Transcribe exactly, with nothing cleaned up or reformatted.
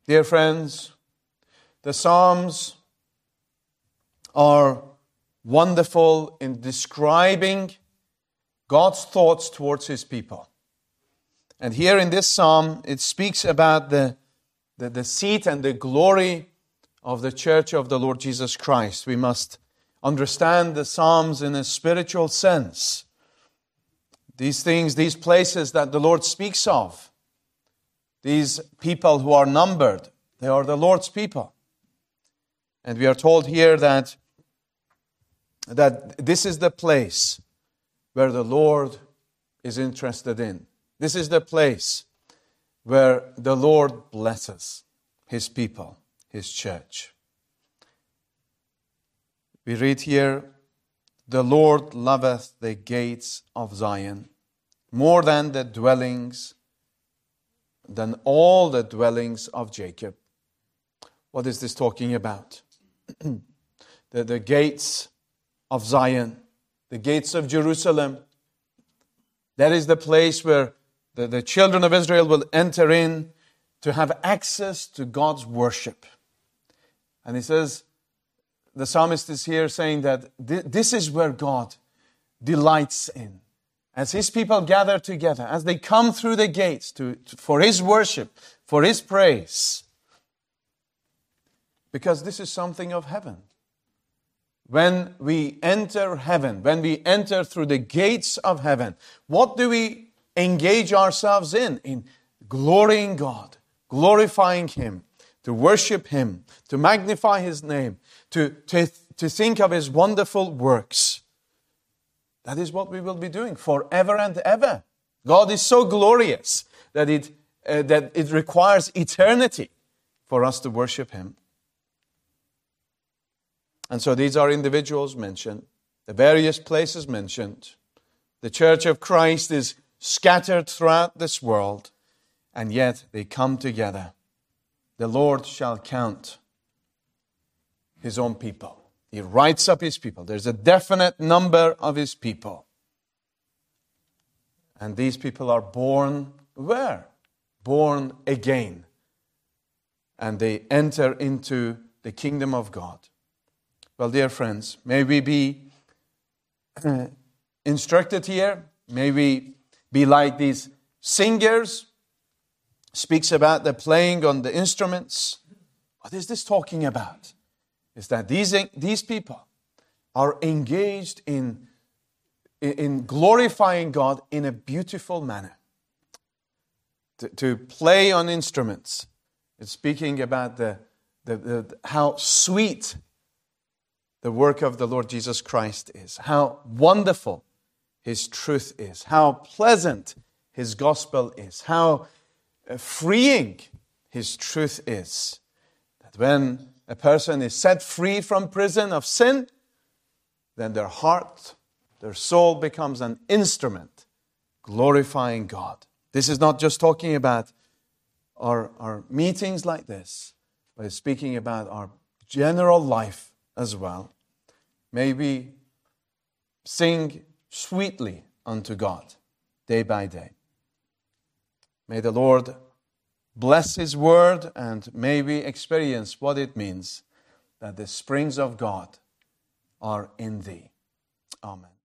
Dear friends, the Psalms are wonderful in describing God's thoughts towards His people. And here in this psalm, it speaks about the, the, the seat and the glory of the church of the Lord Jesus Christ. We must understand the Psalms in a spiritual sense. These things, these places that the Lord speaks of, these people who are numbered, they are the Lord's people. And we are told here that, that this is the place where the Lord is interested in. This is the place where the Lord blesses His people, His church. We read here, the Lord loveth the gates of Zion more than the dwellings, than all the dwellings of Jacob. What is this talking about? the, the gates of Zion, the gates of Jerusalem. That is the place where the, the children of Israel will enter in to have access to God's worship. And he says, the psalmist is here saying that th- this is where God delights in. As His people gather together, as they come through the gates to, to, for His worship, for His praise. Because this is something of heaven. When we enter heaven, when we enter through the gates of heaven, what do we engage ourselves in? In glorying God, glorifying Him, to worship Him, to magnify His name, to, to, to think of His wonderful works. That is what we will be doing forever and ever. God is so glorious that it, uh, that it requires eternity for us to worship Him. And so these are individuals mentioned, the various places mentioned. The church of Christ is scattered throughout this world, and yet they come together. The Lord shall count His own people. He writes up His people. There's a definite number of His people. And these people are born where? Born again. And they enter into the kingdom of God. Well, dear friends, may we be uh, instructed here. May we be like these singers. Speaks about the playing on the instruments. What is this talking about? Is that these, these people are engaged in, in glorifying God in a beautiful manner. To, to play on instruments. It's speaking about the, the, the how sweet the work of the Lord Jesus Christ is. How wonderful His truth is. How pleasant His gospel is. How freeing His truth is. That when a person is set free from prison of sin, then their heart, their soul becomes an instrument glorifying God. This is not just talking about our, our meetings like this, but it's speaking about our general life as well. May we sing sweetly unto God day by day. May the Lord bless His word, and may we experience what it means that the springs of God are in thee. Amen.